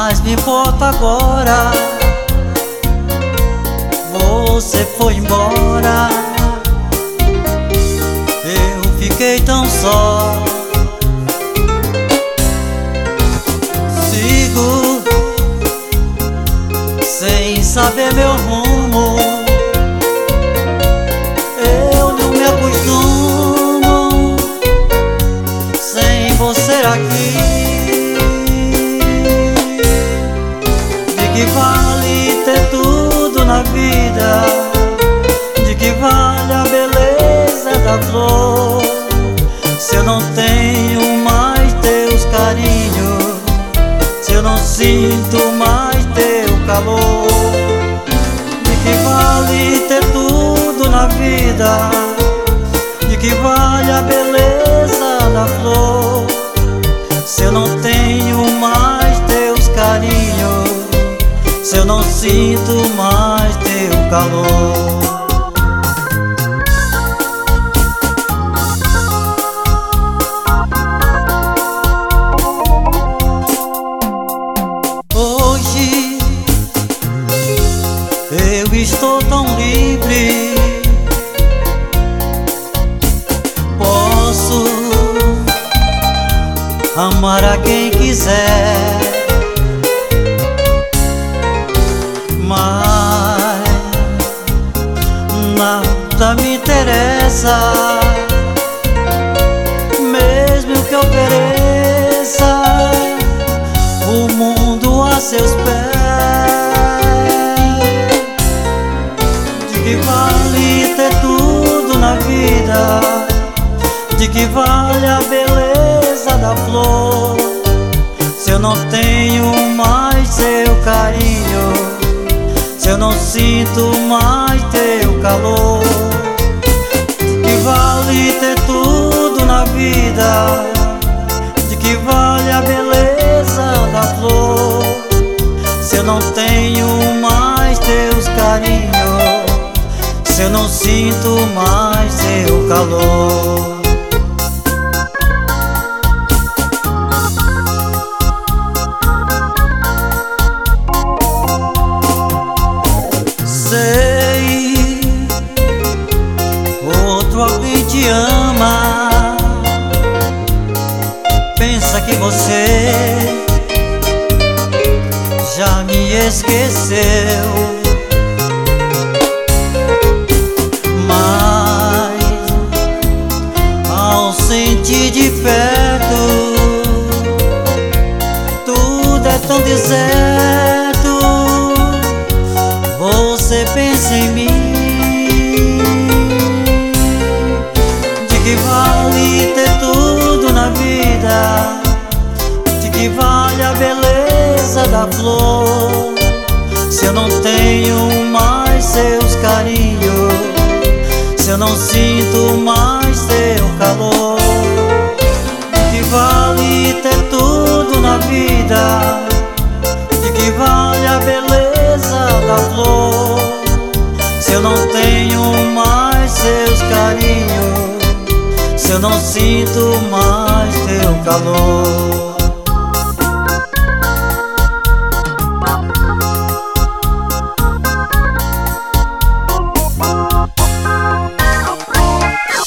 mais me importa agora. Você foi embora, eu fiquei tão só. Sigo sem saber meu rumo. Eu não me acostumo sem você aqui. De que vale ter tudo na vida? De que vale a beleza da flor, se eu não tenho mais teus carinhos, se eu não sinto mais teu calor? De que vale ter tudo na vida? De que vale a beleza da flor, se eu não tenho mais teus carinhos, se eu não sinto mais teu calor? Hoje eu estou tão livre, posso amar a quem quiser, mas nada me interessa, mesmo que eu pereça o mundo a seus pés. De que vale ter tudo na vida? De que vale a beleza da flor, se eu não tenho mais seu carinho, se eu não sinto mais teu calor? De que vale ter tudo na vida? De que vale a beleza da flor, se eu não tenho mais teus carinhos, se eu não sinto mais teu calor? Sei, outro alguém te ama, pensa que você já me esqueceu, mas ao sentir de perto tudo é tão deserto. Você pensa em mim? De que vale ter tudo na vida? De que vale a beleza da flor, se eu não tenho mais seus carinhos, se eu não sinto mais teu calor? De que vale ter tudo na vida? De que vale a beleza da flor, se eu não tenho mais seus carinhos, se eu não sinto mais teu calor?